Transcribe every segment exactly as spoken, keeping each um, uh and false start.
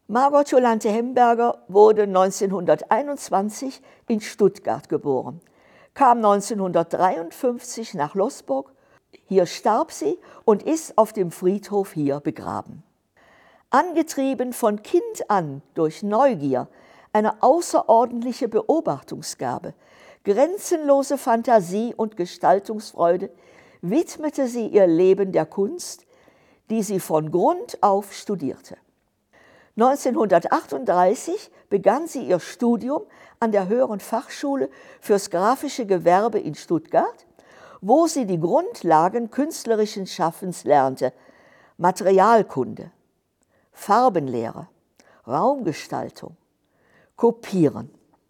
Margot Jolanthe Hemberger wurde neunzehnhunderteinundzwanzig in Stuttgart geboren, kam neunzehnhundertdreiundfünfzig nach Losburg, hier starb sie und ist auf dem Friedhof hier begraben. Angetrieben von Kind an durch Neugier, eine außerordentliche Beobachtungsgabe, grenzenlose Fantasie und Gestaltungsfreude, widmete sie ihr Leben der Kunst, die sie von Grund auf studierte. neunzehnhundertachtunddreißig begann sie ihr Studium an der Höheren Fachschule fürs grafische Gewerbe in Stuttgart, wo sie die Grundlagen künstlerischen Schaffens lernte: Materialkunde, Farbenlehre, Raumgestaltung, Kopieren.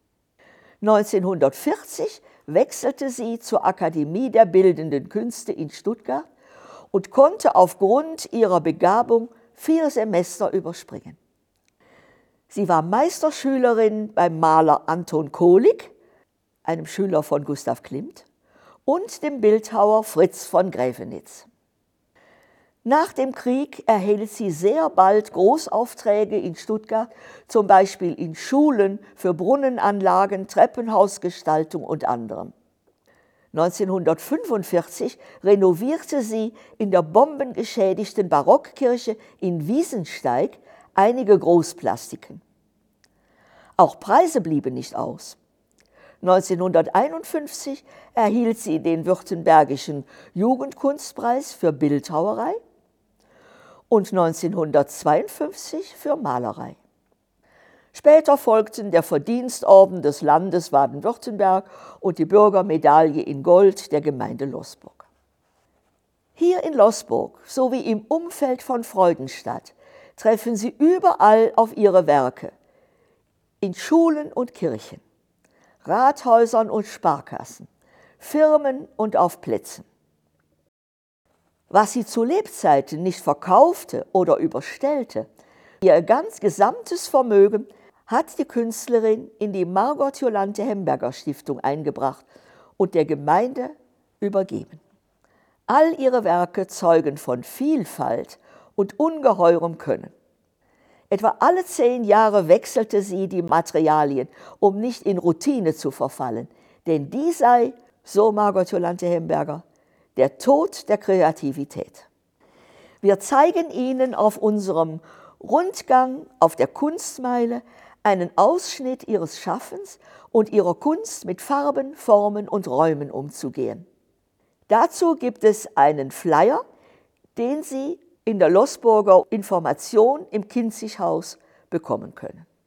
neunzehnhundertvierzig wechselte sie zur Akademie der Bildenden Künste in Stuttgart und konnte aufgrund ihrer Begabung vier Semester überspringen. Sie war Meisterschülerin beim Maler Anton Kohlig, einem Schüler von Gustav Klimt, und dem Bildhauer Fritz von Graevenitz. Nach dem Krieg erhielt sie sehr bald Großaufträge in Stuttgart, zum Beispiel in Schulen für Brunnenanlagen, Treppenhausgestaltung und anderem. neunzehnhundertfünfundvierzig renovierte sie in der bombengeschädigten Barockkirche in Wiesensteig einige Großplastiken. Auch Preise blieben nicht aus. neunzehnhunderteinundfünfzig erhielt sie den Württembergischen Jugendkunstpreis für Bildhauerei und neunzehnhundertzweiundfünfzig für Malerei. Später folgten der Verdienstorden des Landes Baden-Württemberg und die Bürgermedaille in Gold der Gemeinde Losburg. Hier in Losburg sowie im Umfeld von Freudenstadt treffen Sie überall auf ihre Werke, in Schulen und Kirchen, Rathäusern und Sparkassen, Firmen und auf Plätzen. Was sie zu Lebzeiten nicht verkaufte oder überstellte, ihr ganz gesamtes Vermögen hat die Künstlerin in die Margot Jolanthe Hemberger Stiftung eingebracht und der Gemeinde übergeben. All ihre Werke zeugen von Vielfalt und ungeheurem Können. Etwa alle zehn Jahre wechselte sie die Materialien, um nicht in Routine zu verfallen, denn die sei, so Margot Jolanthe Hemberger, der Tod der Kreativität. Wir zeigen Ihnen auf unserem Rundgang auf der Kunstmeile einen Ausschnitt ihres Schaffens und ihrer Kunst mit Farben, Formen und Räumen umzugehen. Dazu gibt es einen Flyer, den Sie in der Losburger Information im Kinzighaus bekommen können.